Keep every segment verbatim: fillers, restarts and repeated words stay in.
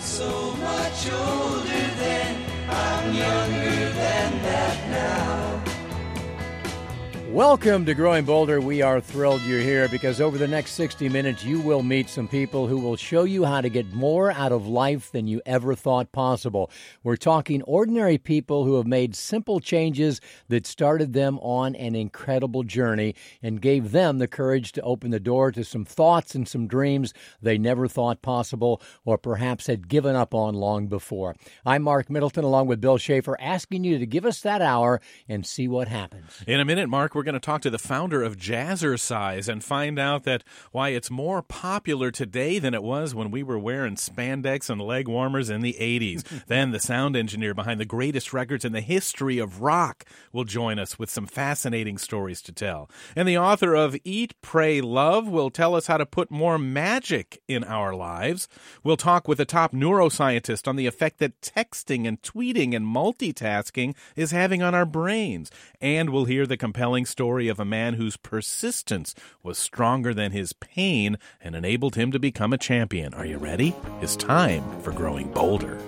so much older then, I'm younger than that now. Welcome to Growing Bolder. We are thrilled you're here because over the next sixty minutes, you will meet some people who will show you how to get more out of life than you ever thought possible. We're talking ordinary people who have made simple changes that started them on an incredible journey and gave them the courage to open the door to some thoughts and some dreams they never thought possible or perhaps had given up on long before. I'm Mark Middleton along with Bill Schaefer, asking you to give us that hour and see what happens. In a minute, Mark, we're going to talk to the founder of Jazzercise and find out that why it's more popular today than it was when we were wearing spandex and leg warmers in the eighties. Then the sound engineer behind the greatest records in the history of rock will join us with some fascinating stories to tell. And the author of Eat, Pray, Love will tell us how to put more magic in our lives. We'll talk with a top neuroscientist on the effect that texting and tweeting and multitasking is having on our brains. And we'll hear the compelling story of a man whose persistence was stronger than his pain and enabled him to become a champion. Are you ready? It's time for Growing Bolder.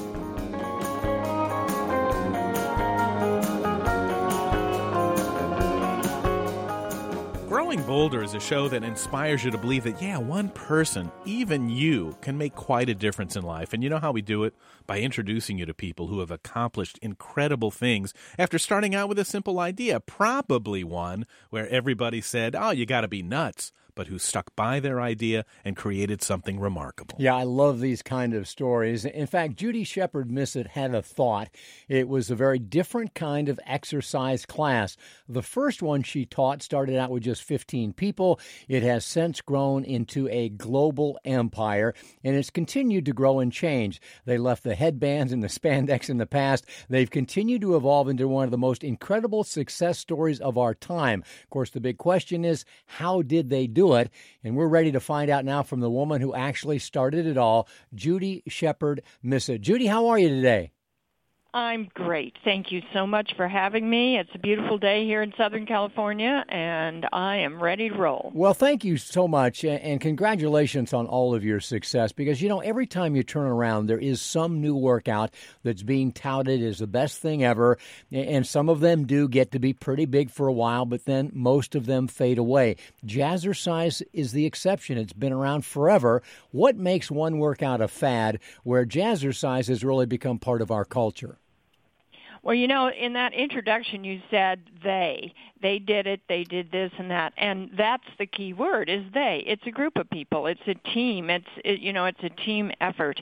Growing Bolder is a show that inspires you to believe that, yeah, one person, even you, can make quite a difference in life. And you know how we do it? By introducing you to people who have accomplished incredible things after starting out with a simple idea, probably one where everybody said, oh, you got to be nuts, but who stuck by their idea and created something remarkable. Yeah, I love these kind of stories. In fact, Judy Shepard Missett had a thought. It was a very different kind of exercise class. The first one she taught started out with just fifteen people. It has since grown into a global empire, and it's continued to grow and change. They left the headbands and the spandex in the past. They've continued to evolve into one of the most incredible success stories of our time. Of course, the big question is, how did they do it? And we're ready to find out now from the woman who actually started it all, Judy Shepard Missett. Judy, how are you today? I'm great. Thank you so much for having me. It's a beautiful day here in Southern California, and I am ready to roll. Well, thank you so much, and congratulations on all of your success, because, you know, every time you turn around, there is some new workout that's being touted as the best thing ever, and some of them do get to be pretty big for a while, but then most of them fade away. Jazzercise is the exception. It's been around forever. What makes one workout a fad where Jazzercise has really become part of our culture? Well, you know, in that introduction you said they. They did it, they did this and that. And that's the key word, is they. It's a group of people. It's a team. It's, it, you know, it's a team effort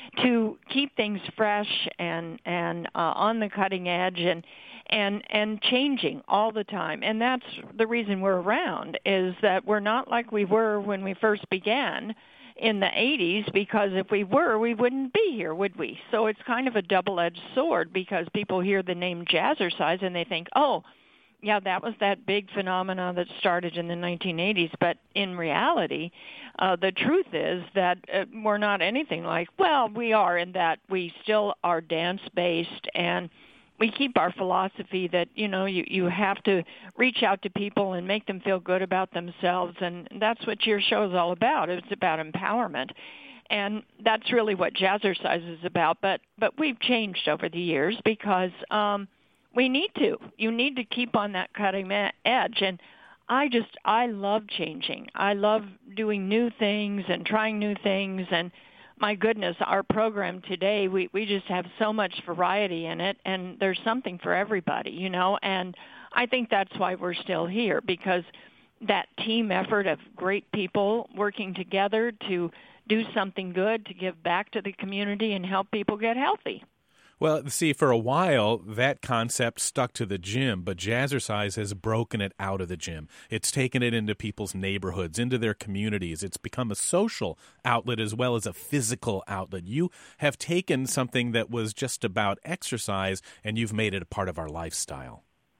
to keep things fresh and, and uh, on the cutting edge and, and, and changing all the time. And that's the reason we're around, is that we're not like we were when we first began in the eighties, because if we were, we wouldn't be here, would we? So it's kind of a double-edged sword, because people hear the name Jazzercise and they think, oh, yeah, that was that big phenomena that started in the nineteen eighties. But in reality, uh, the truth is that uh, we're not anything like, well, we are in that we still are dance-based, and we keep our philosophy that, you know, you, you have to reach out to people and make them feel good about themselves, and that's what your show is all about. It's about empowerment, and that's really what Jazzercise is about. But but we've changed over the years because um, we need to. You need to keep on that cutting edge, and I just, I love changing. I love doing new things and trying new things, and my goodness, our program today, we, we just have so much variety in it, and there's something for everybody, you know, and I think that's why we're still here, because that team effort of great people working together to do something good, to give back to the community and help people get healthy. Well, see, for a while, that concept stuck to the gym, but Jazzercise has broken it out of the gym. It's taken it into people's neighborhoods, into their communities. It's become a social outlet as well as a physical outlet. You have taken something that was just about exercise, and you've made it a part of our lifestyle.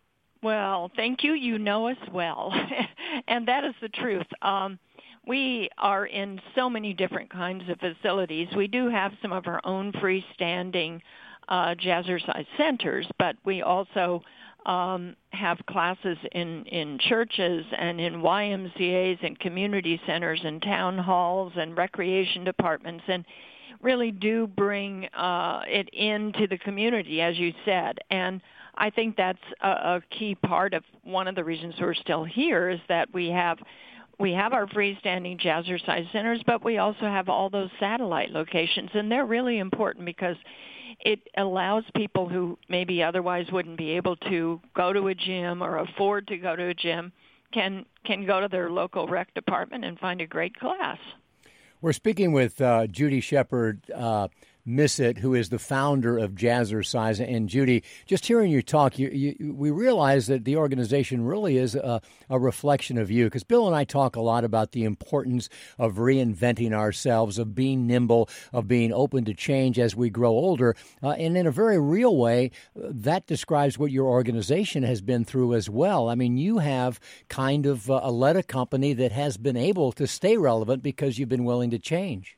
Well, thank you. You know us well, and that is the truth. Um, we are in so many different kinds of facilities. We do have some of our own freestanding uh, Jazzercise centers, but we also um, have classes in, in churches and in Y M C As and community centers and town halls and recreation departments, and really do bring uh, it into the community, as you said. And I think that's a, a key part of one of the reasons we're still here, is that we have we have our freestanding jazzercise centers, but we also have all those satellite locations, and they're really important because it allows people who maybe otherwise wouldn't be able to go to a gym or afford to go to a gym can can go to their local rec department and find a great class. We're speaking with uh, Judy Shepard uh, Missett, who is the founder of Jazzercise. And Judy, just hearing you talk, you, you, we realize that the organization really is a, a reflection of you, because Bill and I talk a lot about the importance of reinventing ourselves, of being nimble, of being open to change as we grow older. Uh, and in a very real way, that describes what your organization has been through as well. I mean, you have kind of uh, led a company that has been able to stay relevant because you've been willing to change.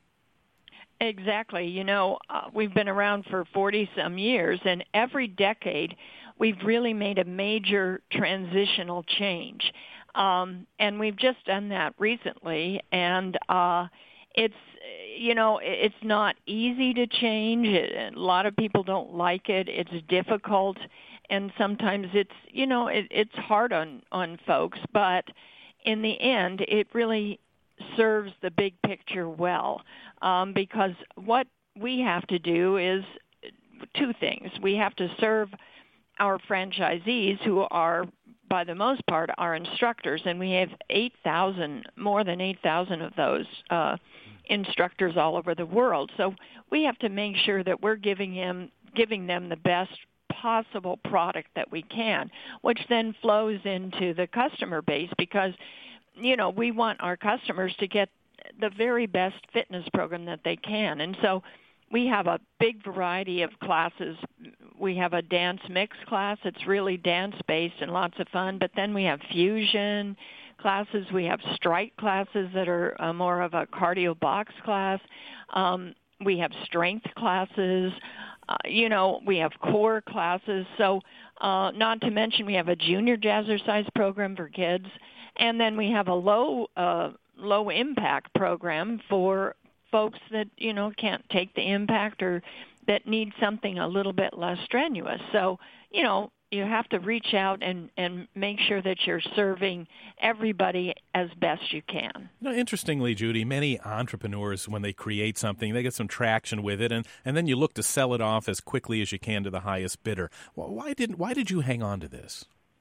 Exactly. You know, uh, we've been around for forty-some years, and every decade we've really made a major transitional change. Um, and we've just done that recently, and uh, it's, you know, it's not easy to change. It, a lot of people don't like it. It's difficult, and sometimes it's, you know, it, it's hard on, on folks, but in the end, it really serves the big picture well, um, because what we have to do is two things. We have to serve our franchisees, who are, by the most part, our instructors, and we have eight thousand, more than eight thousand of those uh, instructors all over the world. So we have to make sure that we're giving him, giving them the best possible product that we can, which then flows into the customer base, because you know, we want our customers to get the very best fitness program that they can. And so we have a big variety of classes. We have a dance mix class. It's really dance-based and lots of fun. But then we have fusion classes. We have strike classes that are uh, more of a cardio box class. Um, we have strength classes. Uh, you know, we have core classes. So uh, not to mention we have a junior jazzercise program for kids. And then we have a low uh, low impact program for folks that, you know, can't take the impact or that need something a little bit less strenuous. So, you know, you have to reach out and, and make sure that you're serving everybody as best you can. You know, interestingly, Judy, many entrepreneurs, when they create something, they get some traction with it, and, and then you look to sell it off as quickly as you can to the highest bidder. Well, why didn't why did you hang on to this?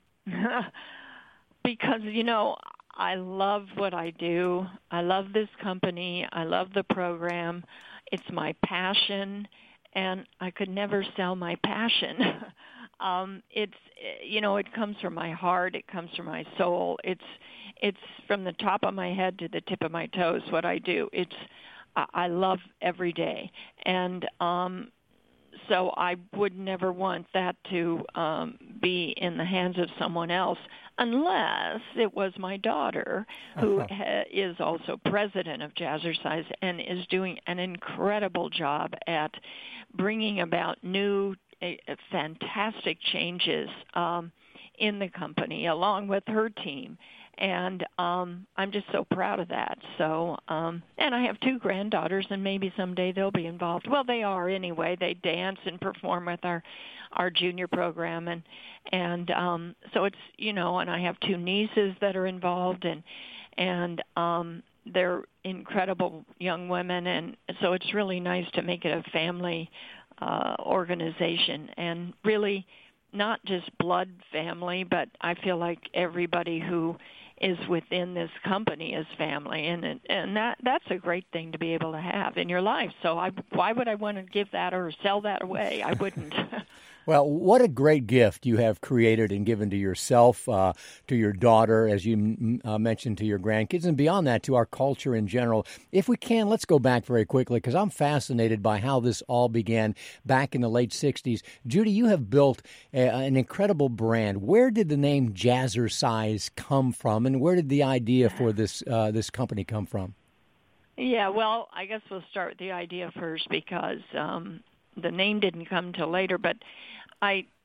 Because, you know, I love what I do. I love this company. I love the program. It's my passion, and I could never sell my passion. um, it's, you know, it comes from my heart. It comes from my soul. It's, it's from the top of my head to the tip of my toes what I do. It's, I love every day. And, um, so I would never want that to um, be in the hands of someone else, unless it was my daughter, who uh-huh. ha- is also president of Jazzercise and is doing an incredible job at bringing about new, uh, fantastic changes um, in the company, along with her team. And um, I'm just so proud of that. So, um, and I have two granddaughters, and maybe someday they'll be involved. Well, they are anyway. They dance and perform with our, our junior program, and and um, so it's, you know. And I have two nieces that are involved, and and um, they're incredible young women, and so it's really nice to make it a family uh, organization, and really not just blood family, but I feel like everybody who is within this company is family, and it, and that that's a great thing to be able to have in your life. So I, why would I want to give that or sell that away? I wouldn't. Well, what a great gift you have created and given to yourself, uh, to your daughter, as you uh, mentioned, to your grandkids, and beyond that, to our culture in general. If we can, let's go back very quickly, because I'm fascinated by how this all began back in the late sixties. Judy, you have built a, an incredible brand. Where did the name Jazzercise come from, and where did the idea for this uh, this company come from? Yeah, well, I guess we'll start with the idea first, because um, the name didn't come till later, but I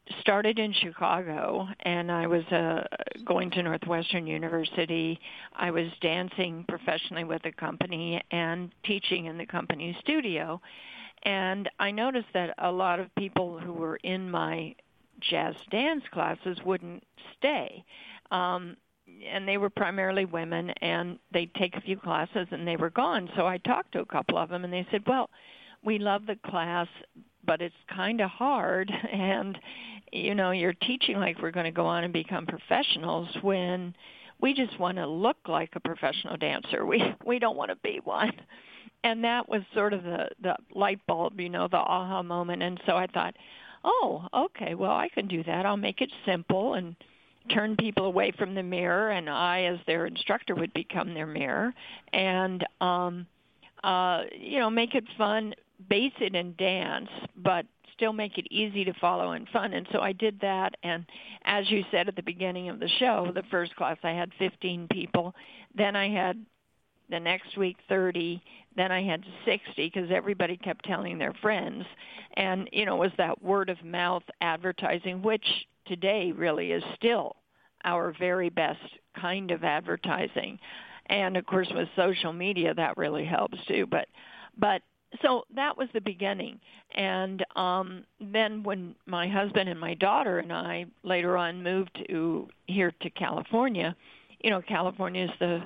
started in Chicago, and I was uh, going to Northwestern University. I was dancing professionally with the company and teaching in the company studio. And I noticed that a lot of people who were in my jazz dance classes wouldn't stay. Um, and they were primarily women, and they'd take a few classes and they were gone. So I talked to a couple of them, and they said, well, we love the class, but it's kind of hard, and, you know, you're teaching like we're going to go on and become professionals when we just want to look like a professional dancer. We we don't want to be one. And that was sort of the, the light bulb, you know, the aha moment. And so I thought, oh, okay, well, I can do that. I'll make it simple and turn people away from the mirror, and I, as their instructor, would become their mirror. And, um, uh, you know, make it fun, base it in dance, but still make it easy to follow and fun. And so I did that. And as you said at the beginning of the show, the first class I had fifteen people. Then I had the next week thirty. Then I had sixty because everybody kept telling their friends. And, you know, it was that word of mouth advertising, which today really is still our very best kind of advertising. And, of course, with social media, that really helps too. But, but so that was the beginning. And um, then when my husband and my daughter and I later on moved to here to California, you know, California is the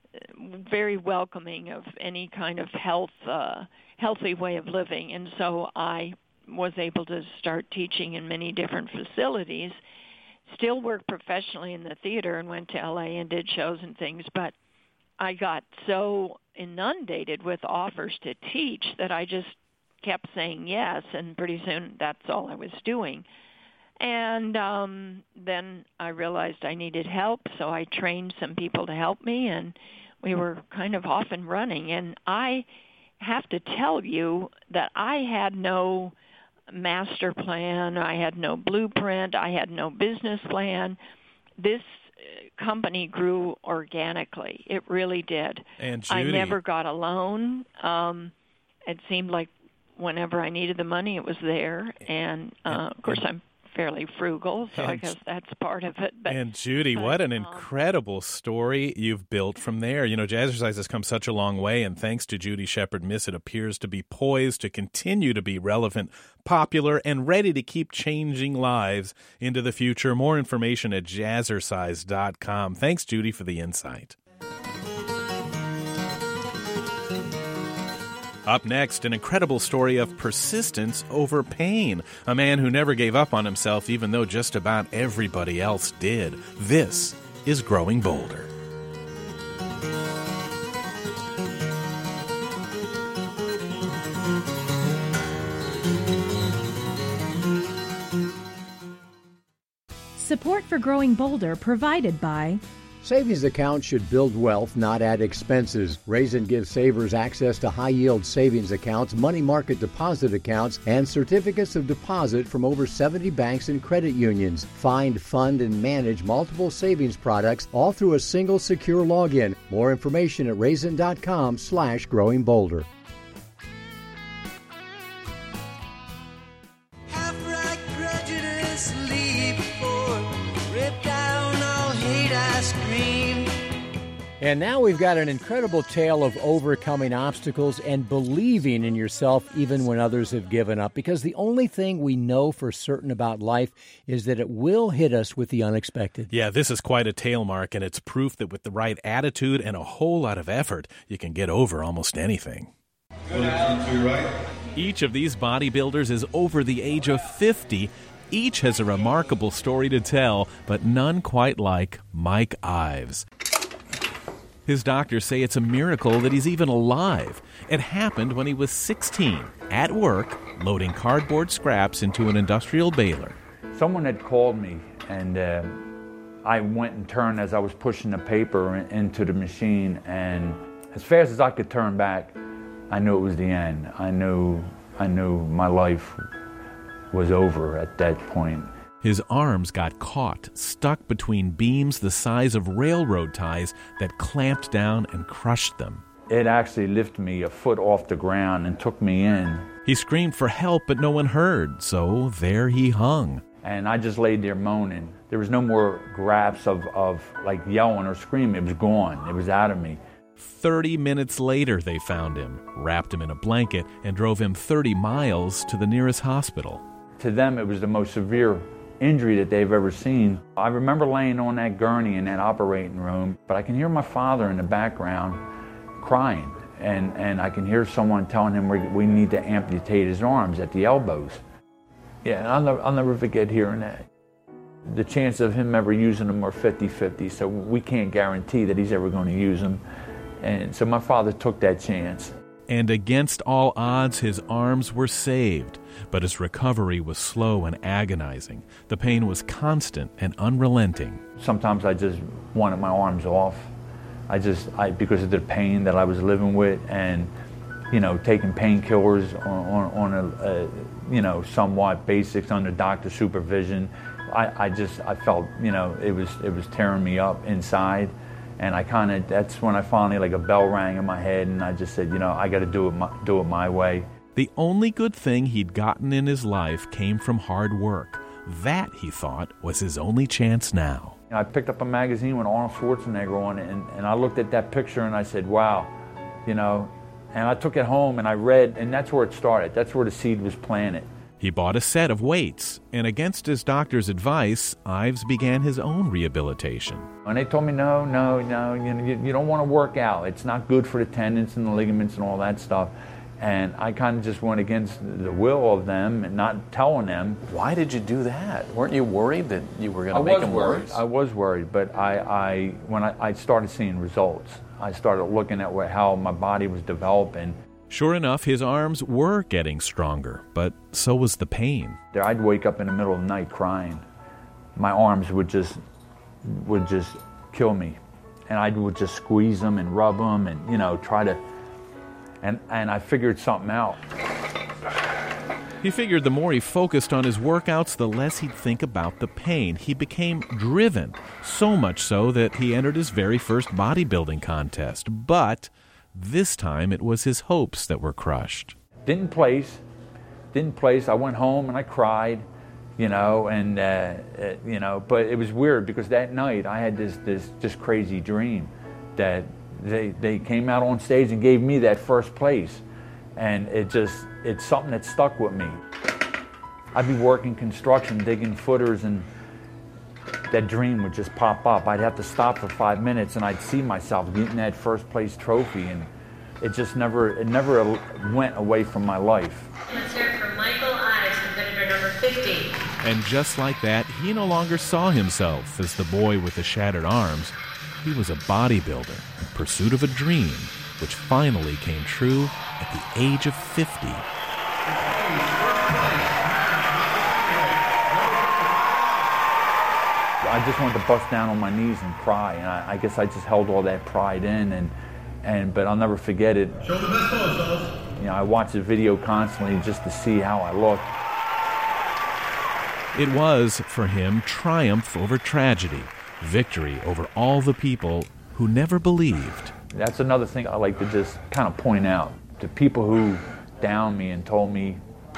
very welcoming of any kind of health, uh, healthy way of living. And so I was able to start teaching in many different facilities, still worked professionally in the theater and went to L A and did shows and things. But I got so inundated with offers to teach that I just kept saying yes, and pretty soon that's all I was doing. And um, then I realized I needed help, so I trained some people to help me, and we were kind of off and running. And I have to tell you that I had no master plan, I had no blueprint, I had no business plan. This company grew organically. It really did. And Judy, I never got a loan. Um, it seemed like whenever I needed the money, it was there. And, uh, and of course, and, I'm fairly frugal, so I guess that's part of it. But, and Judy, but, what an um, incredible story you've built from there. You know, Jazzercise has come such a long way, and thanks to Judy Shepard-Miss, it appears to be poised to continue to be relevant, popular, and ready to keep changing lives into the future. More information at jazzercise dot com. Thanks, Judy, for the insight. Up next, an incredible story of persistence over pain. A man who never gave up on himself, even though just about everybody else did. This is Growing Bolder. Support for Growing Bolder provided by Savings accounts should build wealth, not add expenses. Raisin gives savers access to high-yield savings accounts, money market deposit accounts, and certificates of deposit from over seventy banks and credit unions. Find, fund, and manage multiple savings products all through a single secure login. More information at raisin dot com slash growing bolder. Half-right prejudice, leave before, rip down all hate I scream. And now we've got an incredible tale of overcoming obstacles and believing in yourself even when others have given up. Because the only thing we know for certain about life is that it will hit us with the unexpected. Yeah, this is quite a tale, Mark, and it's proof that with the right attitude and a whole lot of effort, you can get over almost anything. Good, Alan, to your right. Each of these bodybuilders is over the age of fifty. Each has a remarkable story to tell, but none quite like Mike Ives. His doctors say it's a miracle that he's even alive. It happened when he was sixteen, at work, loading cardboard scraps into an industrial baler. Someone had called me, and uh, I went and turned as I was pushing the paper in, into the machine, and as fast as I could turn back, I knew it was the end. I knew, I knew my life was over at that point. His arms got caught, stuck between beams the size of railroad ties that clamped down and crushed them. It actually lifted me a foot off the ground and took me in. He screamed for help, but no one heard, so there he hung. And I just laid there moaning. There was no more grasps of, of like yelling or screaming. It was gone. It was out of me. Thirty minutes later, they found him, wrapped him in a blanket, and drove him thirty miles to the nearest hospital. To them, it was the most severe injury that they've ever seen. I remember laying on that gurney in that operating room, but I can hear my father in the background crying, and, and I can hear someone telling him we, we need to amputate his arms at the elbows. Yeah, and I'll never, I'll never forget hearing that. The chance of him ever using them are fifty fifty, so we can't guarantee that he's ever going to use them. And so my father took that chance. And against all odds, his arms were saved. But his recovery was slow and agonizing. The pain was constant and unrelenting. Sometimes I just wanted my arms off. I just, I, because of the pain that I was living with, and, you know, taking painkillers on, on, on a, a, you know, somewhat basics under doctor supervision. I, I just, I felt, you know, it was, it was tearing me up inside. And I kind of, that's when I finally, like a bell rang in my head, and I just said, you know, I got to do it, my, do it my way. The only good thing he'd gotten in his life came from hard work. That, he thought, was his only chance now. I picked up a magazine with Arnold Schwarzenegger on it, and, and I looked at that picture and I said, wow, you know, and I took it home and I read, and that's where it started. That's where the seed was planted. He bought a set of weights, and against his doctor's advice, Ives began his own rehabilitation. And they told me, no, no, no, you know, you, you don't want to work out. It's not good for the tendons and the ligaments and all that stuff. And I kind of just went against the will of them and not telling them. Why did you do that? Weren't you worried that you were going to make them worse? I was worried, but I, I when I, I started seeing results, I started looking at what, how my body was developing. Sure enough, his arms were getting stronger, but so was the pain. I'd wake up in the middle of the night crying. My arms would just would just kill me, and I would just squeeze them and rub them, and you know, try to. And, and I figured something out. He figured the more he focused on his workouts, the less he'd think about the pain. He became driven, so much so that he entered his very first bodybuilding contest. But this time it was his hopes that were crushed. Didn't place, didn't place. I went home and I cried, you know, and, uh, uh, you know, but it was weird because that night I had this, this just crazy dream that They they came out on stage and gave me that first place, and it just it's something that stuck with me. I'd be working construction, digging footers, and that dream would just pop up. I'd have to stop for five minutes, and I'd see myself getting that first place trophy, and it just never it never went away from my life. Let's hear it from Michael Ives, competitor number fifty. And just like that, he no longer saw himself as the boy with the shattered arms. He was a bodybuilder in pursuit of a dream, which finally came true at the age of fifty. I just wanted to bust down on my knees and cry, and I, I guess I just held all that pride in, and and but I'll never forget it. Show the best pose, fellas. You know, I watched the video constantly just to see how I looked. It was, for him, triumph over tragedy. Victory over all the people who never believed. That's another thing I like to just kind of point out to people who downed me and told me,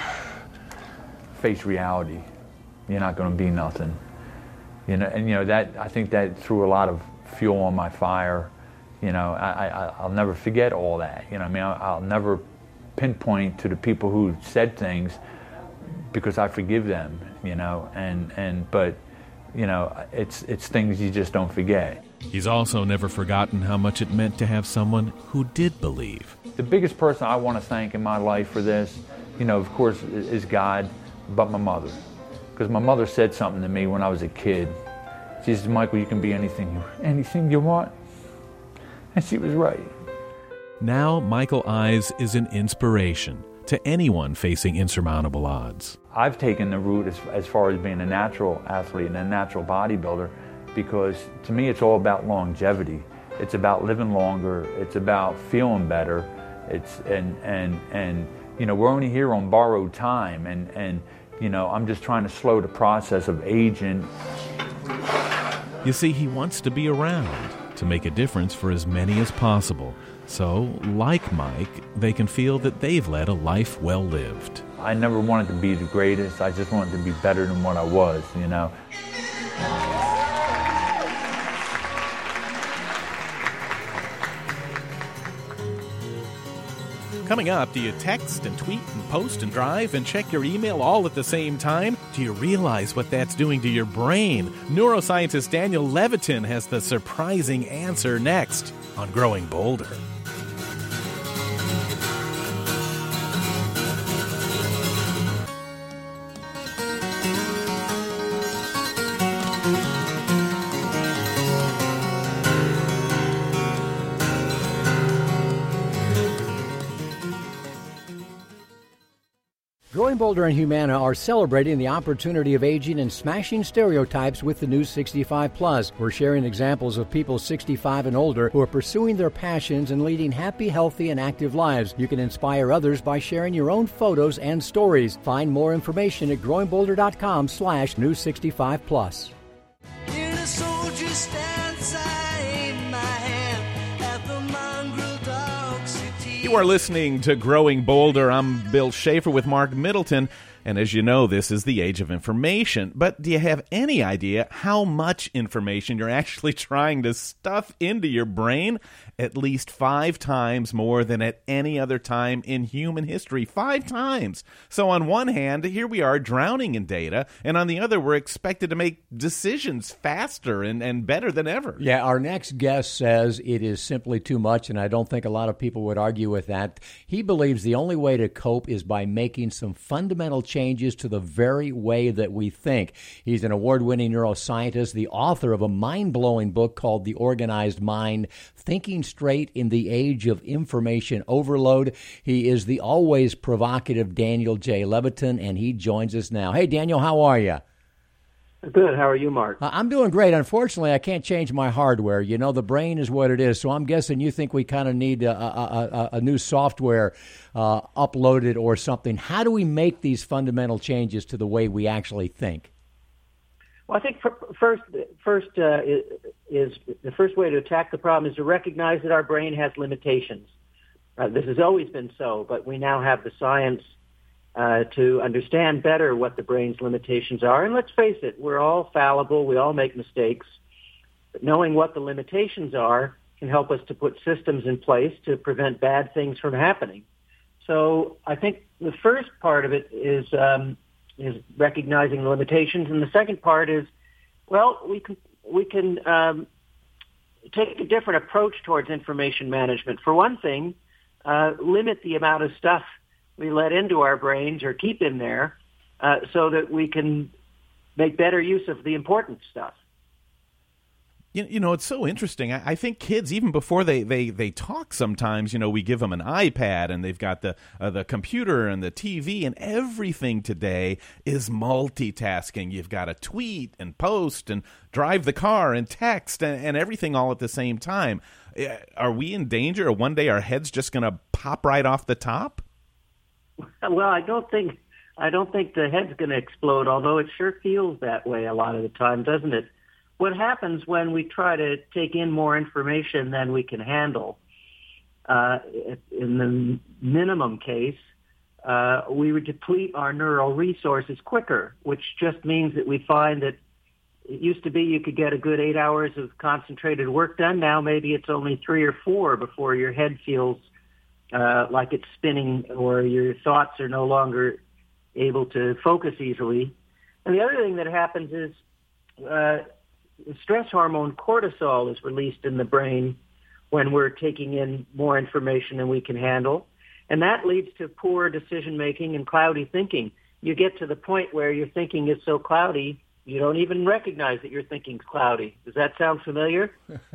face reality. You're not going to be nothing. You know, and you know that I think that threw a lot of fuel on my fire. You know, I, I I'll never forget all that. You know, I mean, I'll, I'll never pinpoint to the people who said things because I forgive them. You know, and and but. You know, it's it's things you just don't forget. He's also never forgotten how much it meant to have someone who did believe. The biggest person I want to thank in my life for this, you know, of course, is God, but my mother. Because my mother said something to me when I was a kid. She said, Michael, you can be anything, anything you want. And she was right. Now Michael Ives is an inspiration to anyone facing insurmountable odds. I've taken the route as, as far as being a natural athlete and a natural bodybuilder because to me it's all about longevity. It's about living longer. It's about feeling better. It's and and and you know we're only here on borrowed time, and and you know I'm just trying to slow the process of aging. You see, he wants to be around to make a difference for as many as possible. So, like Mike, they can feel that they've led a life well lived. I never wanted to be the greatest. I just wanted to be better than what I was, you know. Coming up, do you text and tweet and post and drive and check your email all at the same time? Do you realize what that's doing to your brain? Neuroscientist Daniel Levitin has the surprising answer next on Growing Bolder. Growing Bolder and Humana are celebrating the opportunity of aging and smashing stereotypes with the new sixty-five plus. We're sharing examples of people sixty-five and older who are pursuing their passions and leading happy, healthy, and active lives. You can inspire others by sharing your own photos and stories. Find more information at growingbolder.com slash new 65 plus. In a soldier's stance, I aim my hand at the mongrel dog city. You are listening to Growing Bolder. I'm Bill Schaefer with Mark Middleton. And as you know, this is the age of information. But do you have any idea how much information you're actually trying to stuff into your brain? At least five times more than at any other time in human history. Five times. So on one hand, here we are drowning in data, and on the other, we're expected to make decisions faster and, and better than ever. Yeah, our next guest says it is simply too much, and I don't think a lot of people would argue with that. He believes the only way to cope is by making some fundamental changes to the very way that we think. He's an award-winning neuroscientist, the author of a mind-blowing book called The Organized Mind, Thinking Straight in the Age of Information Overload. He is the always provocative Daniel J. Levitin, and he joins us now. Hey, Daniel, how are you? Good. How are you, Mark? Uh, I'm doing great. Unfortunately, I can't change my hardware. You know, the brain is what it is, so I'm guessing you think we kind of need a, a, a, a new software uh, uploaded or something. How do we make these fundamental changes to the way we actually think? Well, I think first, first uh, is, is the first way to attack the problem is to recognize that our brain has limitations. Uh, this has always been so, but we now have the science uh, to understand better what the brain's limitations are. And let's face it, we're all fallible. We all make mistakes. But knowing what the limitations are can help us to put systems in place to prevent bad things from happening. So I think the first part of it is um, is recognizing the limitations, and the second part is, well, we can we can um, take a different approach towards information management. For one thing, uh, limit the amount of stuff we let into our brains or keep in there, uh, so that we can make better use of the important stuff. You, you know, it's so interesting. I, I think kids, even before they, they, they talk sometimes, you know, we give them an iPad and they've got the uh, the computer and the T V, and everything today is multitasking. You've got to tweet and post and drive the car and text and, and everything all at the same time. Are we in danger, or one day our head's just going to pop right off the top? Well, I don't think I don't think the head's going to explode, although it sure feels that way a lot of the time, doesn't it? What happens when we try to take in more information than we can handle? Uh, in the minimum case, uh, we would deplete our neural resources quicker, which just means that we find that it used to be you could get a good eight hours of concentrated work done. Now maybe it's only three or four before your head feels uh, like it's spinning, or your thoughts are no longer able to focus easily. And the other thing that happens is uh, the stress hormone cortisol is released in the brain when we're taking in more information than we can handle. And that leads to poor decision-making and cloudy thinking. You get to the point where your thinking is so cloudy, you don't even recognize that your thinking's cloudy. Does that sound familiar?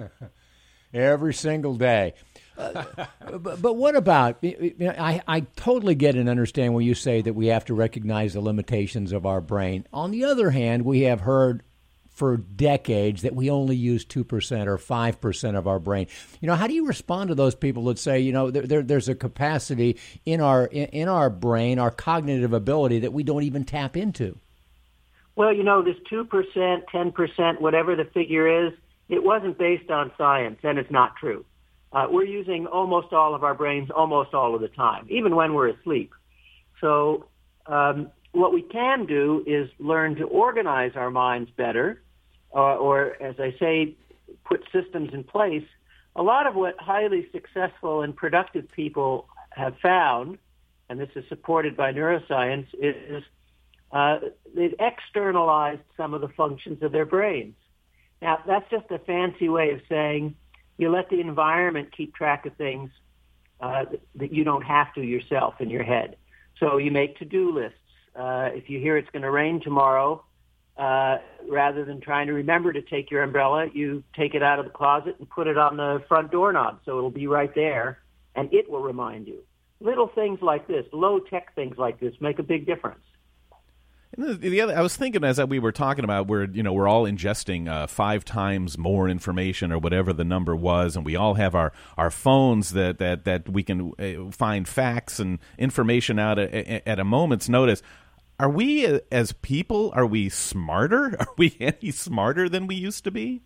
Every single day. Uh, but, but what about, you know, I, I totally get and understand when you say that we have to recognize the limitations of our brain. On the other hand, we have heard for decades that we only use two percent or five percent of our brain. You know, how do you respond to those people that say, you know, there, there, there's a capacity in our in, in our brain, our cognitive ability, that we don't even tap into? Well, you know, this two percent, ten percent, whatever the figure is, it wasn't based on science, and it's not true. uh, we're using almost all of our brains almost all of the time, even when we're asleep. So um, what we can do is learn to organize our minds better, uh, or, as I say, put systems in place. A lot of what highly successful and productive people have found, and this is supported by neuroscience, is uh, they've externalized some of the functions of their brains. Now, that's just a fancy way of saying you let the environment keep track of things uh, that you don't have to yourself in your head. So you make to-do lists. Uh, if you hear it's going to rain tomorrow, uh, rather than trying to remember to take your umbrella, you take it out of the closet and put it on the front doorknob so it'll be right there, and it will remind you. Little things like this, low-tech things like this, make a big difference. And the other, I was thinking as we were talking about, we're you know we're all ingesting uh, five times more information or whatever the number was, and we all have our, our phones that, that, that we can uh, find facts and information out at, at a moment's notice. Are we uh, as people? Are we smarter? Are we any smarter than we used to be?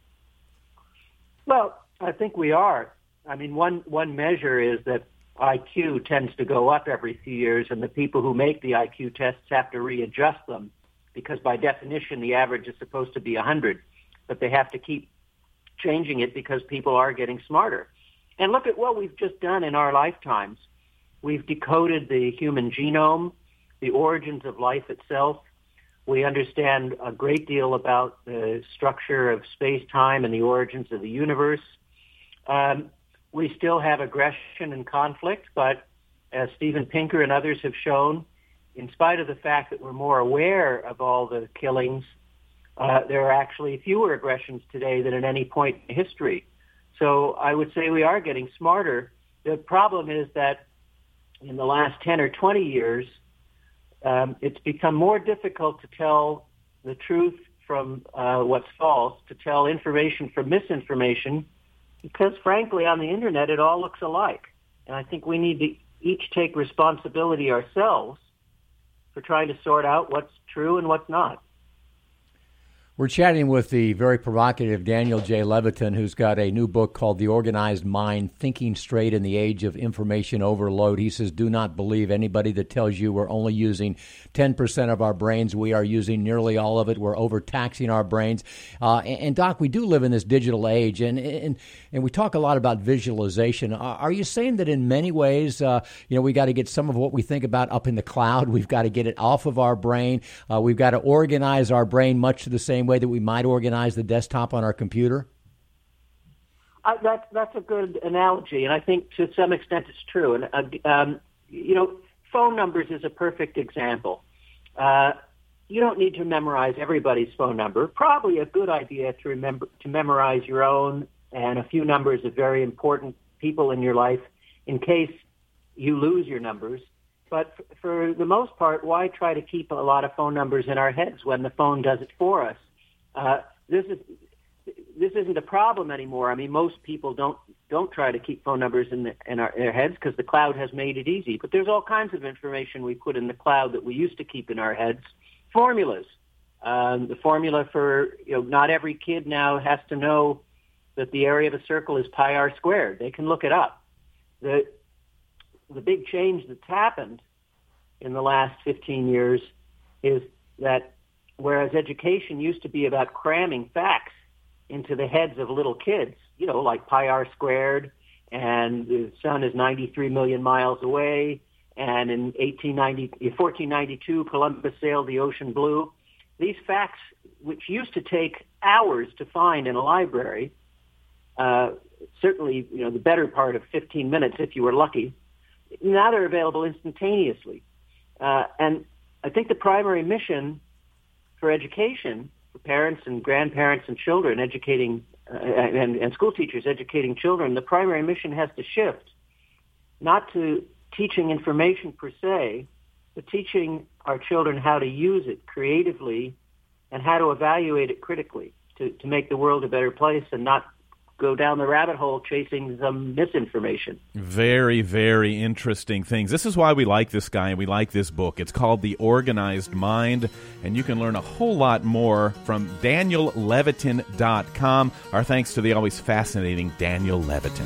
Well, I think we are. I mean, one one measure is that I Q tends to go up every few years, and the people who make the I Q tests have to readjust them because by definition the average is supposed to be one hundred, but they have to keep changing it because people are getting smarter. And look at what we've just done in our lifetimes. We've decoded the human genome, the origins of life itself. We understand a great deal about the structure of space-time and the origins of the universe. Um, We still have aggression and conflict, but as Steven Pinker and others have shown, in spite of the fact that we're more aware of all the killings, uh, there are actually fewer aggressions today than at any point in history. So I would say we are getting smarter. The problem is that in the last ten or twenty years, um, it's become more difficult to tell the truth from uh, what's false, to tell information from misinformation, because, frankly, on the Internet, it all looks alike. And I think we need to each take responsibility ourselves for trying to sort out what's true and what's not. We're chatting with the very provocative Daniel J. Levitin, who's got a new book called The Organized Mind, Thinking Straight in the Age of Information Overload. He says, do not believe anybody that tells you we're only using ten percent of our brains. We are using nearly all of it. We're overtaxing our brains. Uh, and, and, Doc, we do live in this digital age, and and, and we talk a lot about visualization. Are, are you saying that in many ways, uh, you know, we got to get some of what we think about up in the cloud? We've got to get it off of our brain. Uh, we've got to organize our brain much the same way that we might organize the desktop on our computer? Uh, that's that's a good analogy, and I think to some extent it's true. And uh, um, you know, phone numbers is a perfect example. Uh, you don't need to memorize everybody's phone number. Probably a good idea to remember to memorize your own and a few numbers of very important people in your life in case you lose your numbers. But f- for the most part, why try to keep a lot of phone numbers in our heads when the phone does it for us? Uh, this is this isn't a problem anymore. I mean, most people don't don't try to keep phone numbers in, the, in, our, in their heads because the cloud has made it easy. But there's all kinds of information we put in the cloud that we used to keep in our heads. Formulas. Um, the formula for, you know, not every kid now has to know that the area of a circle is pi r squared. They can look it up. The the big change that's happened in the last fifteen years is that whereas education used to be about cramming facts into the heads of little kids, you know, like pi r squared, and the sun is ninety-three million miles away, and in eighteen ninety, fourteen ninety-two, Columbus sailed the ocean blue. These facts, which used to take hours to find in a library, uh, certainly, you know, the better part of fifteen minutes if you were lucky, now they're available instantaneously. Uh, and I think the primary mission for education, for parents and grandparents and children educating, uh, and, and school teachers educating children, the primary mission has to shift, not to teaching information per se, but teaching our children how to use it creatively and how to evaluate it critically to, to make the world a better place and not go down the rabbit hole chasing some misinformation. Very, very interesting things. This is why we like this guy and we like this book. It's called The Organized Mind, and you can learn a whole lot more from Daniel Levitin dot com. Our thanks to the always fascinating Daniel Levitin.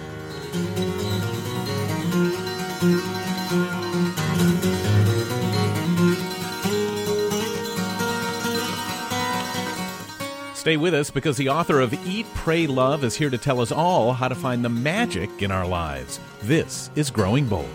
Stay with us because the author of Eat, Pray, Love is here to tell us all how to find the magic in our lives. This is Growing Bolder.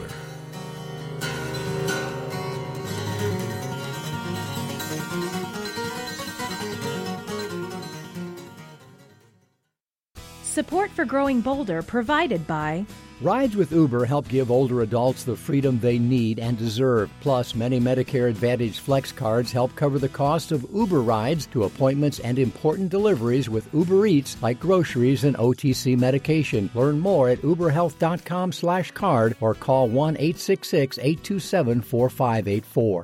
Support for Growing Bolder provided by Rides with Uber help give older adults the freedom they need and deserve. Plus, many Medicare Advantage Flex cards help cover the cost of Uber rides to appointments and important deliveries with Uber Eats like groceries and O T C medication. Learn more at uberhealth.com slash card or call one eight six six, eight two seven, four five eight four.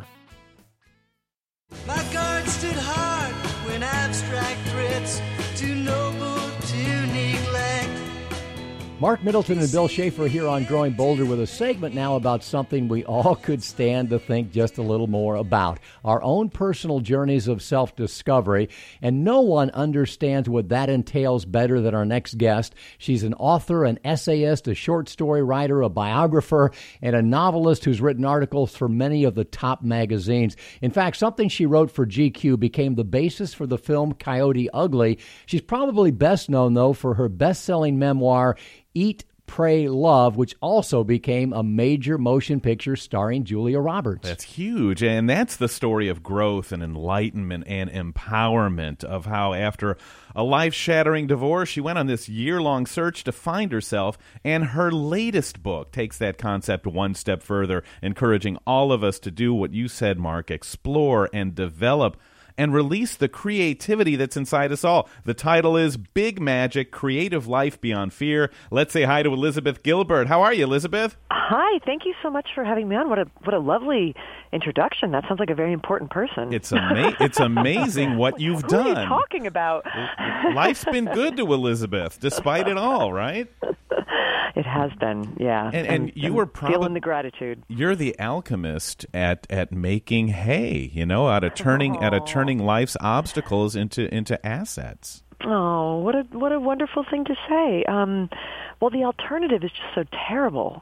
My guard stood hard when abstract threats too noble to neglect. Mark Middleton and Bill Schaefer here on Growing Bolder with a segment now about something we all could stand to think just a little more about, our own personal journeys of self-discovery, and no one understands what that entails better than our next guest. She's an author, an essayist, a short story writer, a biographer, and a novelist who's written articles for many of the top magazines. In fact, something she wrote for G Q became the basis for the film Coyote Ugly. She's probably best known, though, for her best-selling memoir, Eat, Pray, Love, which also became a major motion picture starring Julia Roberts. That's huge, and that's the story of growth and enlightenment and empowerment, of how after a life-shattering divorce, she went on this year-long search to find herself, and her latest book takes that concept one step further, encouraging all of us to do what you said, Mark, explore and develop and release the creativity that's inside us all. The title is Big Magic, Creative Life Beyond Fear. Let's say hi to Elizabeth Gilbert. How are you, Elizabeth? Hi, thank you so much for having me on. What a what a lovely introduction. That sounds like a very important person. It's ama- It's amazing what you've Who done. What are you talking about? Life's been good to Elizabeth, despite it all, right? It has been, yeah. And, and, and you were probably feeling the gratitude. You're the alchemist at, at making hay, you know, out of turning Aww. out of turning life's obstacles into into assets. Oh, what a what a wonderful thing to say. Um, well, the alternative is just so terrible.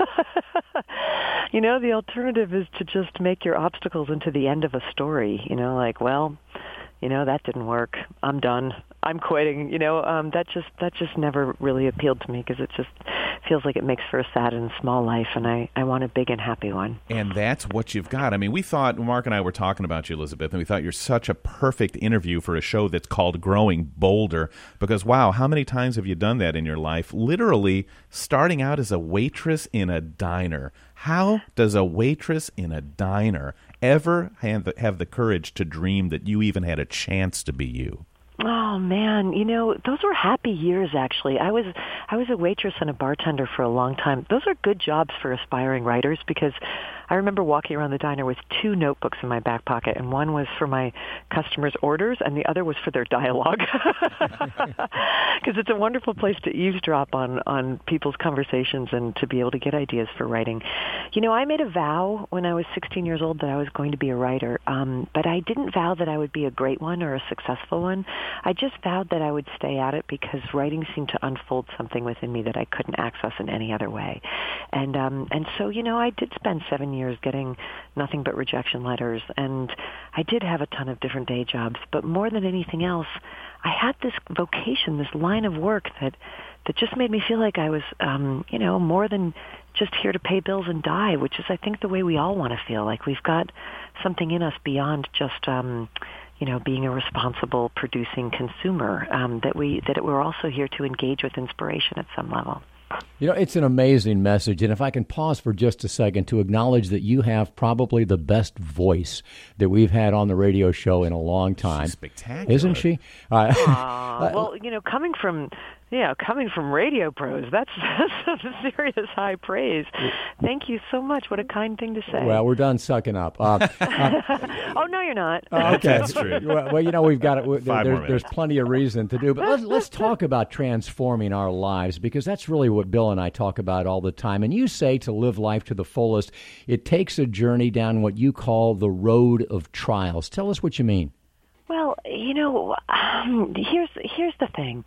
You know, the alternative is to just make your obstacles into the end of a story. You know, like, well, you know, that didn't work. I'm done. I'm quitting. You know, um, that just that just never really appealed to me because it just feels like it makes for a sad and small life, and I, I want a big and happy one. And that's what you've got. I mean, we thought, Mark and I were talking about you, Elizabeth, and we thought you're such a perfect interview for a show that's called Growing Bolder because, wow, how many times have you done that in your life? Literally starting out as a waitress in a diner. How does a waitress in a diner ever have the, have the courage to dream that you even had a chance to be you? Oh man, you know, those were happy years actually. I was I was a waitress and a bartender for a long time. Those are good jobs for aspiring writers because I remember walking around the diner with two notebooks in my back pocket, and one was for my customers' orders and the other was for their dialogue. Because it's a wonderful place to eavesdrop on on people's conversations and to be able to get ideas for writing. You know, I made a vow when I was sixteen years old that I was going to be a writer, um, but I didn't vow that I would be a great one or a successful one. I just vowed that I would stay at it because writing seemed to unfold something within me that I couldn't access in any other way. And um, and so, you know, I did spend seven years getting nothing but rejection letters, and I did have a ton of different day jobs, but more than anything else, I had this vocation, this line of work that that just made me feel like I was, um, you know, more than just here to pay bills and die, which is, I think, the way we all want to feel, like we've got something in us beyond just um you know, being a responsible producing consumer, um, that we that we're also here to engage with inspiration at some level. You know, it's an amazing message, and if I can pause for just a second to acknowledge that you have probably the best voice that we've had on the radio show in a long time. She's spectacular. Isn't she? Uh, Aww, well, you know, coming from Yeah, coming from radio pros, that's, that's some serious high praise. Thank you so much. What a kind thing to say. Well, we're done sucking up. Uh, uh, oh, no, you're not. Okay. That's true. Well, well, you know, we've got it. Five There, more there's plenty of reason to do. But let's, let's talk about transforming our lives, because that's really what Bill and I talk about all the time. And you say to live life to the fullest, it takes a journey down what you call the road of trials. Tell us what you mean. Well, you know, um, here's here's the thing.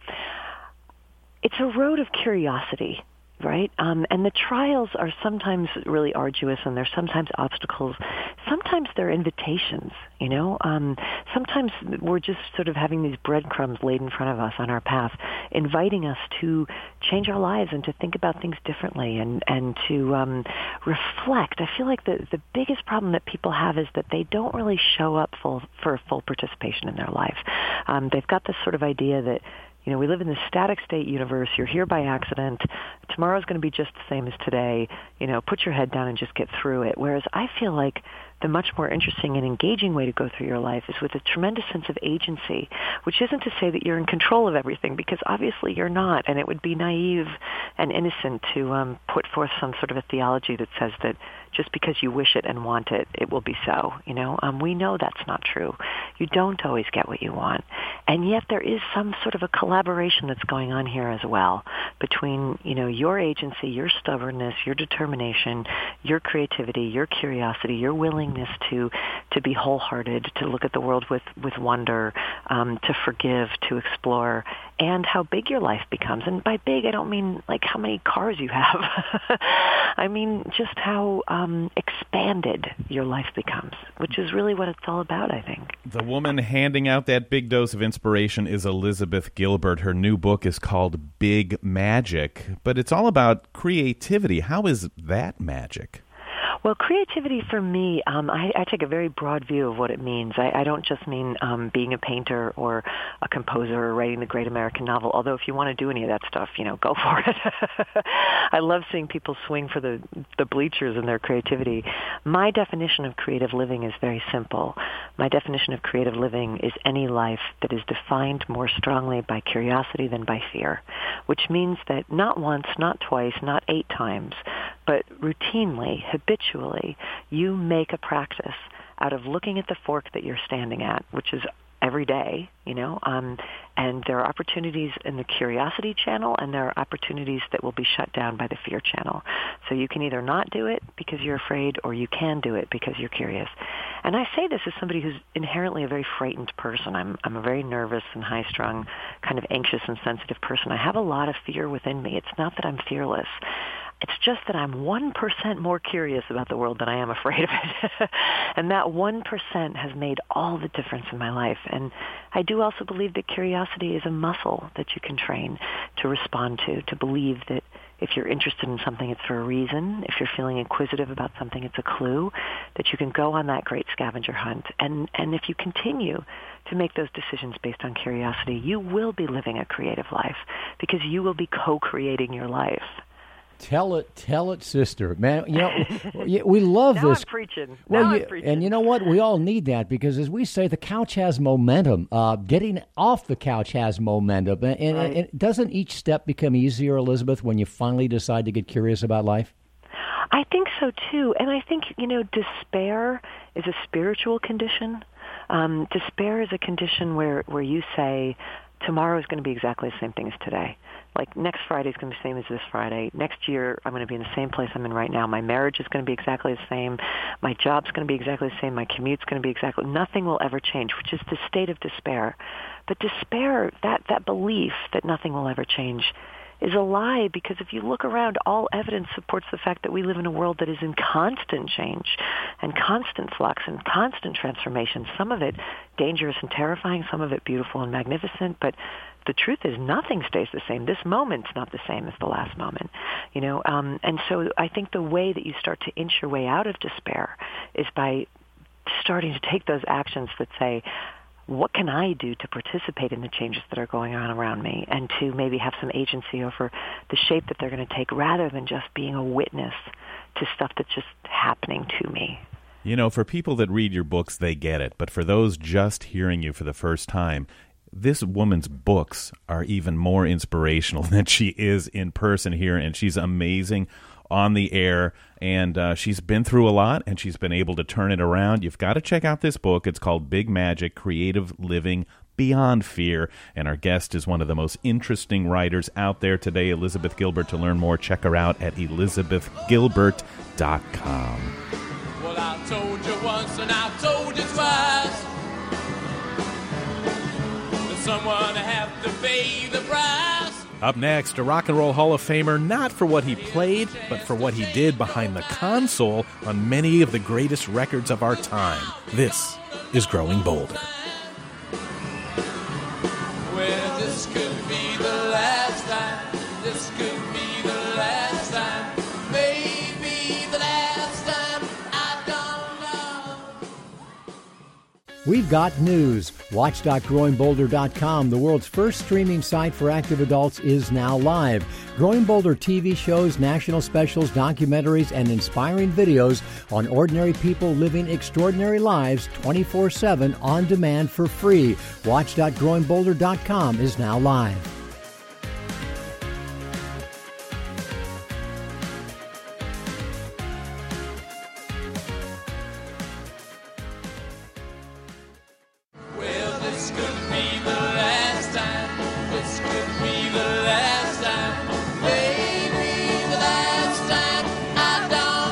It's a road of curiosity, right? Um, and the trials are sometimes really arduous, and they're sometimes obstacles. Sometimes they're invitations, you know? Um, sometimes we're just sort of having these breadcrumbs laid in front of us on our path, inviting us to change our lives and to think about things differently and, and to um, reflect. I feel like the, the biggest problem that people have is that they don't really show up full, for full participation in their life. Um, they've got this sort of idea that, you know, we live in this static state universe. You're here by accident. Tomorrow's going to be just the same as today. You know, put your head down and just get through it. Whereas I feel like the much more interesting and engaging way to go through your life is with a tremendous sense of agency, which isn't to say that you're in control of everything, because obviously you're not, and it would be naive and innocent to um, put forth some sort of a theology that says that just because you wish it and want it, it will be so. You know, um, we know that's not true. You don't always get what you want, and yet there is some sort of a collaboration that's going on here as well between, you know, your agency, your stubbornness, your determination, your creativity, your curiosity, your willingness to to be wholehearted, to look at the world with with wonder, um, to forgive, to explore, and how big your life becomes. And by big, I don't mean like how many cars you have. I mean just how um, expanded your life becomes, which is really what it's all about, I think. The woman handing out that big dose of inspiration is Elizabeth Gilbert. Her new book is called Big Magic, but it's all about creativity. How is that magic? Well, creativity for me, um, I, I take a very broad view of what it means. I, I don't just mean um, being a painter or a composer or writing the great American novel, although if you want to do any of that stuff, you know, go for it. I love seeing people swing for the, the bleachers in their creativity. My definition of creative living is very simple. My definition of creative living is any life that is defined more strongly by curiosity than by fear, which means that not once, not twice, not eight times, but routinely, habitually, you make a practice out of looking at the fork that you're standing at, which is every day, you know, um, and there are opportunities in the curiosity channel, and there are opportunities that will be shut down by the fear channel. So you can either not do it because you're afraid, or you can do it because you're curious. And I say this as somebody who's inherently a very frightened person. I'm I'm a very nervous and high-strung, kind of anxious and sensitive person. I have a lot of fear within me. It's not that I'm fearless. It's just that I'm one percent more curious about the world than I am afraid of it. And that one percent has made all the difference in my life. And I do also believe that curiosity is a muscle that you can train to respond to, to believe that if you're interested in something, it's for a reason. If you're feeling inquisitive about something, it's a clue that you can go on that great scavenger hunt. And, and if you continue to make those decisions based on curiosity, you will be living a creative life, because you will be co-creating your life. Tell it, tell it, sister. Man, you know, we love now this. I'm preaching. Well, now you, I'm preaching. And you know what? We all need that, because as we say, the couch has momentum. Uh, getting off the couch has momentum. And, and, right. and doesn't each step become easier, Elizabeth, when you finally decide to get curious about life? I think so, too. And I think, you know, despair is a spiritual condition. Um, despair is a condition where, where you say, tomorrow is going to be exactly the same thing as today. Like, next Friday is going to be the same as this Friday. Next year, I'm going to be in the same place I'm in right now. My marriage is going to be exactly the same. My job's going to be exactly the same. My commute's going to be exactly... Nothing will ever change, which is the state of despair. But despair, that, that belief that nothing will ever change, is a lie, because if you look around, all evidence supports the fact that we live in a world that is in constant change and constant flux and constant transformation, some of it dangerous and terrifying, some of it beautiful and magnificent, but the truth is nothing stays the same. This moment's not the same as the last moment, you know. Um, and so I think the way that you start to inch your way out of despair is by starting to take those actions that say, what can I do to participate in the changes that are going on around me, and to maybe have some agency over the shape that they're going to take, rather than just being a witness to stuff that's just happening to me. You know, for people that read your books, they get it. But for those just hearing you for the first time, this woman's books are even more inspirational than she is in person here, and she's amazing on the air, and uh, she's been through a lot, and she's been able to turn it around. You've got to check out this book. It's called Big Magic, Creative Living Beyond Fear, and our guest is one of the most interesting writers out there today, Elizabeth Gilbert. To learn more, check her out at elizabeth gilbert dot com. Well, I told you once and I told you twice that someone have to pay the price. Up next, a Rock and Roll Hall of Famer, not for what he played, but for what he did behind the console on many of the greatest records of our time. This is Growing Bolder. Well, this could be the last time. This could be the last time. Maybe the last time. I don't know. We've got news. Watch dot growing bolder dot com, the world's first streaming site for active adults, is now live. Growing Bolder T V shows, national specials, documentaries, and inspiring videos on ordinary people living extraordinary lives twenty-four seven on demand for free. Watch dot growing bolder dot com is now live. Well, this could be the last time. This could be the last time. Maybe the last time. I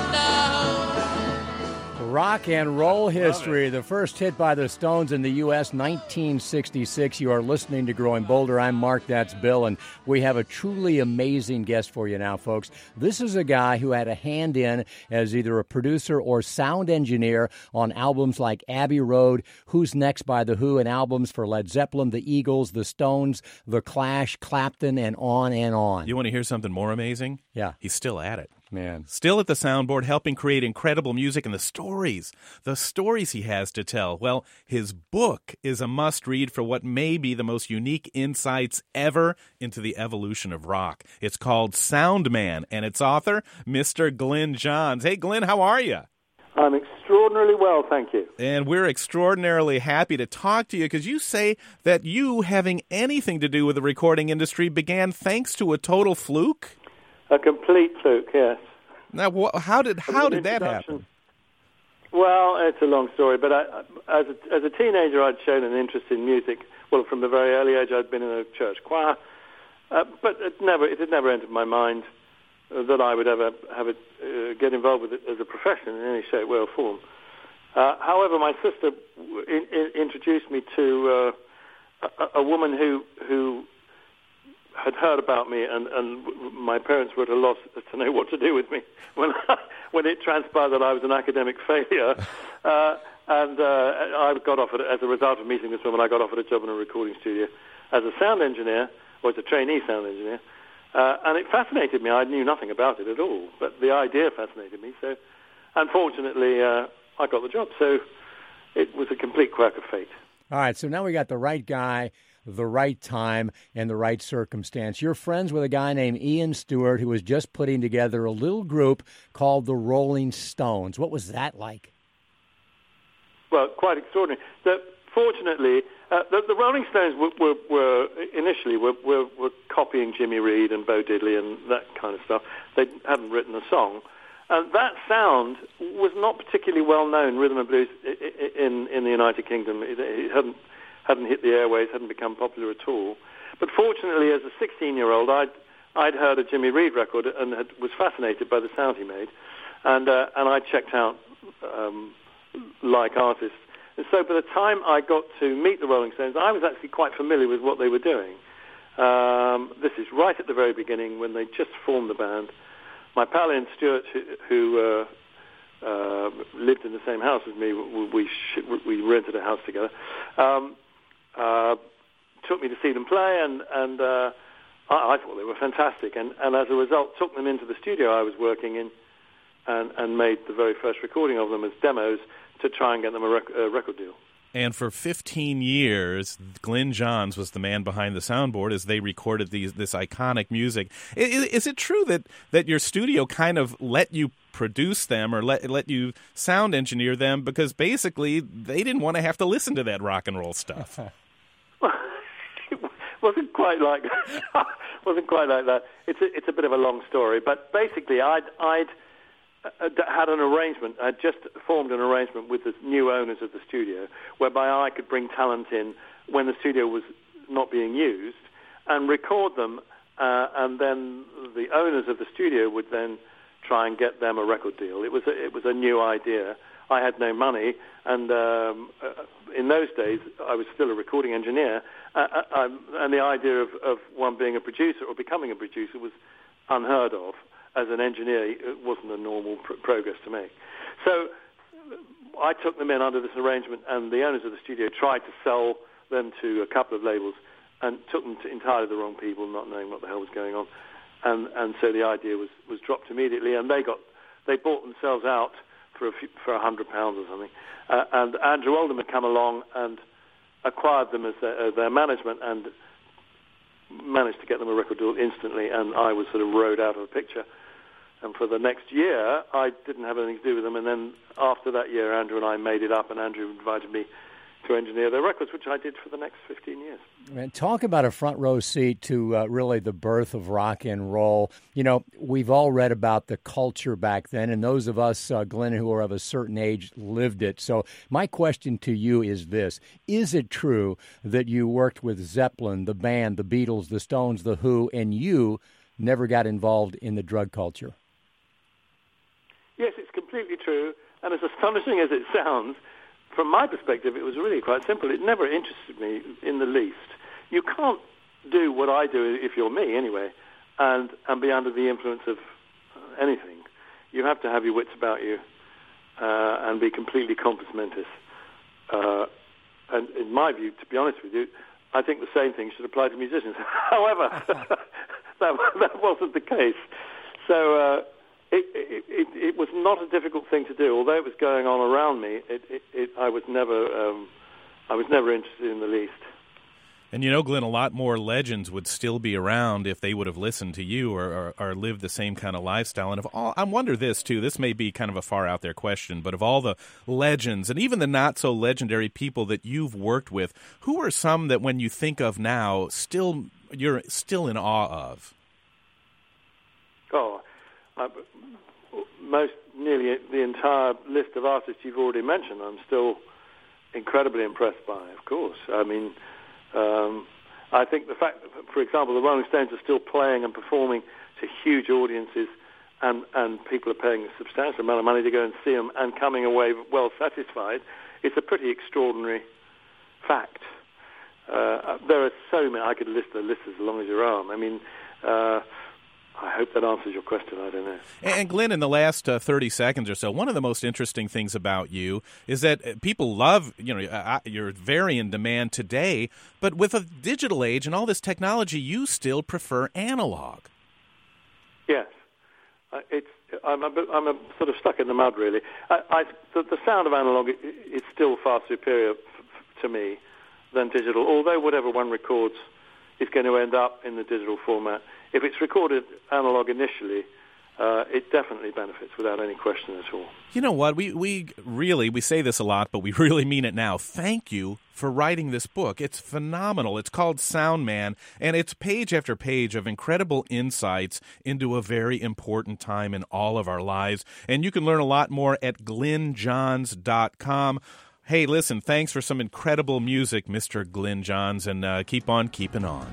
don't know. Rock and roll history, the first hit by the Stones in the U S, nineteen sixty-six. You are listening to Growing Bolder. I'm Mark, that's Bill, and we have a truly amazing guest for you now, folks. This is a guy who had a hand in as either a producer or sound engineer on albums like Abbey Road, Who's Next by The Who, and albums for Led Zeppelin, The Eagles, The Stones, The Clash, Clapton, and on and on. You want to hear something more amazing? Yeah. He's still at it. Man. Still at the soundboard, helping create incredible music, and the stories, the stories he has to tell. Well, his book is a must-read for what may be the most unique insights ever into the evolution of rock. It's called Sound Man, and its author, Mister Glyn Johns. Hey, Glyn, how are you? I'm extraordinarily well, thank you. And we're extraordinarily happy to talk to you because you say that you having anything to do with the recording industry began thanks to a total fluke? A complete fluke, yes. Now, wh- how did how did that happen? Well, it's a long story, but I, as a, as a teenager, I'd shown an interest in music. Well, from a very early age, I'd been in a church choir, uh, but it never it had never entered my mind uh, that I would ever have it uh, get involved with it as a profession in any shape, way, or form. Uh, however, my sister in, in, introduced me to uh, a, a woman who who. had heard about me, and, and my parents were at a loss to know what to do with me when when it transpired that I was an academic failure. Uh, and uh, I got offered, as a result of meeting this woman, I got offered a job in a recording studio as a sound engineer, or as a trainee sound engineer. Uh, and it fascinated me. I knew nothing about it at all, but the idea fascinated me. So, unfortunately, uh, I got the job. So it was a complete quirk of fate. All right, so now we got the right guy, the right time, and the right circumstance. You're friends with a guy named Ian Stewart who was just putting together a little group called the Rolling Stones. What was that like? Well, quite extraordinary. The, fortunately, uh, the, the Rolling Stones were, were, were initially were, were, were copying Jimmy Reed and Bo Diddley and that kind of stuff. They hadn't written a song. And that sound was not particularly well known, rhythm and blues, in, in the United Kingdom. It, it hadn't hadn't hit the airways, hadn't become popular at all. But fortunately, as a sixteen-year-old, I'd I'd heard a Jimmy Reed record and had, was fascinated by the sound he made, and uh, and I checked out um, like artists. And so by the time I got to meet the Rolling Stones, I was actually quite familiar with what they were doing. Um, this is right at the very beginning when they just formed the band. My pal Ian Stewart, who, who uh, uh, lived in the same house as me, we we, sh- we rented a house together, um, uh, took me to see them play, and, and uh, I, I thought they were fantastic. And, and as a result, took them into the studio I was working in and, and made the very first recording of them as demos to try and get them a, rec- a record deal. And for fifteen years, Glyn Johns was the man behind the soundboard as they recorded these this iconic music. Is, is it true that, that your studio kind of let you produce them or let let you sound engineer them because basically they didn't want to have to listen to that rock and roll stuff? Well, wasn't quite like wasn't quite like that. It's a, it's a bit of a long story, but basically, I'd I'd uh, had an arrangement. I'd just formed an arrangement with the new owners of the studio, whereby I could bring talent in when the studio was not being used and record them, uh, and then the owners of the studio would then try and get them a record deal. It was a, it was a new idea. I had no money, and um, uh, in those days, I was still a recording engineer, uh, I, and the idea of, of one being a producer or becoming a producer was unheard of. As an engineer, it wasn't a normal pr- progress to make. So I took them in under this arrangement, and the owners of the studio tried to sell them to a couple of labels and took them to entirely the wrong people, not knowing what the hell was going on. And, and so the idea was, was dropped immediately, and they got they bought themselves out for a few, for a hundred pounds or something. Uh, and Andrew Oldham had come along and acquired them as their, uh, their management and managed to get them a record deal instantly. And I was sort of rode out of the picture. And for the next year, I didn't have anything to do with them. And then after that year, Andrew and I made it up, and Andrew invited me to engineer their records, which I did for the next fifteen years. And talk about a front row seat to uh, really the birth of rock and roll. You know, we've all read about the culture back then, and those of us, uh, Glenn, who are of a certain age, lived it. So my question to you is this. Is it true that you worked with Zeppelin, the band, the Beatles, the Stones, the Who, and you never got involved in the drug culture? Yes, it's completely true. And as astonishing as it sounds, from my perspective, it was really quite simple. It never interested me in the least. You can't do what I do, if you're me anyway, and, and be under the influence of anything. You have to have your wits about you uh, and be completely compos mentis. Uh, and in my view, to be honest with you, I think the same thing should apply to musicians. However, that, that wasn't the case. So uh, it, it, it, it was not a difficult thing to do. Although it was going on around me, it, it, it, I was never, um, I was never interested in the least. And you know, Glenn, a lot more legends would still be around if they would have listened to you or, or, or lived the same kind of lifestyle. And if all, I wonder this, too, this may be kind of a far-out-there question, but of all the legends and even the not-so-legendary people that you've worked with, who are some that when you think of now, still you're still in awe of? Oh, I, most, nearly the entire list of artists you've already mentioned, I'm still incredibly impressed by, of course. I mean... Um, I think the fact, for example, the Rolling Stones are still playing and performing to huge audiences, and, and people are paying a substantial amount of money to go and see them and coming away well satisfied, it's a pretty extraordinary fact. Uh, there are so many, I could list the list as long as your arm. I mean, uh, I hope that answers your question. I don't know. And Glenn, in the last uh, thirty seconds or so, one of the most interesting things about you is that people love, you know, uh, you're very in demand today, but with a digital age and all this technology, you still prefer analog. Yes. Uh, it's, I'm, a bit, I'm a sort of stuck in the mud, really. I, I, the, the sound of analog is still far superior f- f- to me than digital, although whatever one records is going to end up in the digital format. If it's recorded analog initially, uh, it definitely benefits without any question at all. You know what? We we really, we say this a lot, but we really mean it now. Thank you for writing this book. It's phenomenal. It's called Sound Man, and it's page after page of incredible insights into a very important time in all of our lives. And you can learn a lot more at glenn johns dot com. Hey, listen, thanks for some incredible music, Mister Glyn Johns, and uh, keep on keeping on.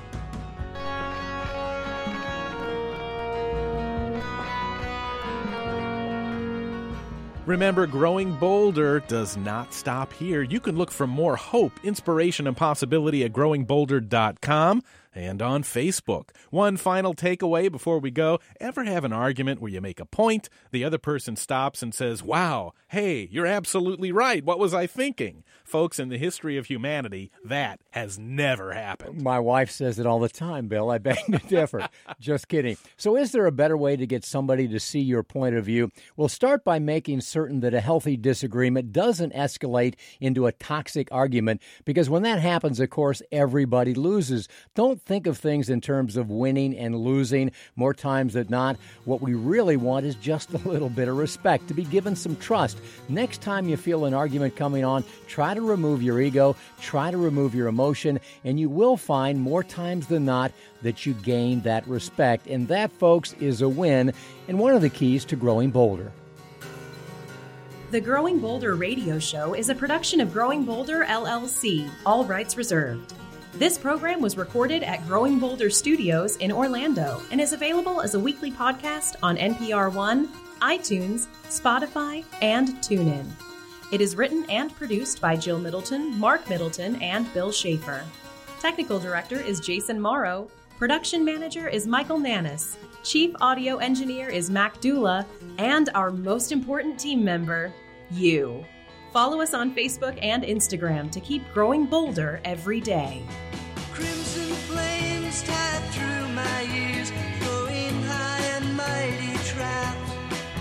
Remember, Growing Bolder does not stop here. You can look for more hope, inspiration, and possibility at growing bolder dot com and on Facebook. One final takeaway before we go. Ever have an argument where you make a point, the other person stops and says, wow, hey, you're absolutely right. What was I thinking? Folks, in the history of humanity, that has never happened. My wife says it all the time, Bill. I beg to differ. Just kidding. So is there a better way to get somebody to see your point of view? Well, start by making certain that a healthy disagreement doesn't escalate into a toxic argument, because when that happens, of course, everybody loses. Don't think of things in terms of winning and losing. More times than not, what we really want is just a little bit of respect, to be given some trust. Next time you feel an argument coming on, try to to remove your ego, try to remove your emotion, and you will find more times than not that you gain that respect. And that, folks, is a win and one of the keys to growing bolder. The Growing Bolder radio show is a production of Growing Bolder, L L C, all rights reserved. This program was recorded at Growing Bolder Studios in Orlando and is available as a weekly podcast on N P R One, iTunes, Spotify, and TuneIn. It is written and produced by Jill Middleton, Mark Middleton, and Bill Schaefer. Technical director is Jason Morrow. Production manager is Michael Nannis. Chief audio engineer is Mac Dula. And our most important team member, you. Follow us on Facebook and Instagram to keep growing bolder every day. Crimson flames tied through my ears, flowing high and mighty traps.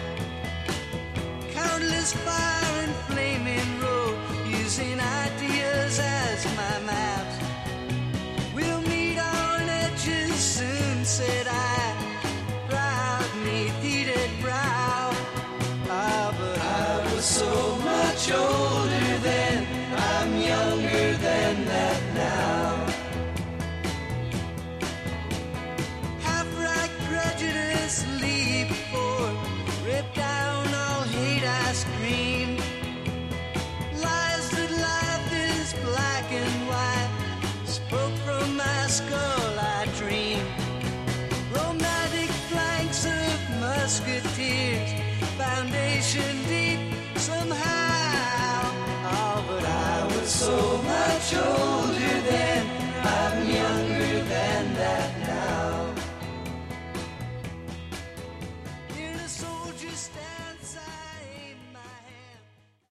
Countless fire and flaming road, using ideas as my maps. We'll meet on edges soon, said I, proud neath heated brow. Ah, but I was so much older then, I'm younger than that now. Half-right prejudice leap forth, rip down all hate I scream. Lies that life is black and white, spoke from my skull I dream. Romantic flanks of musketeers, foundation deep somehow. Oh, but I was so much older.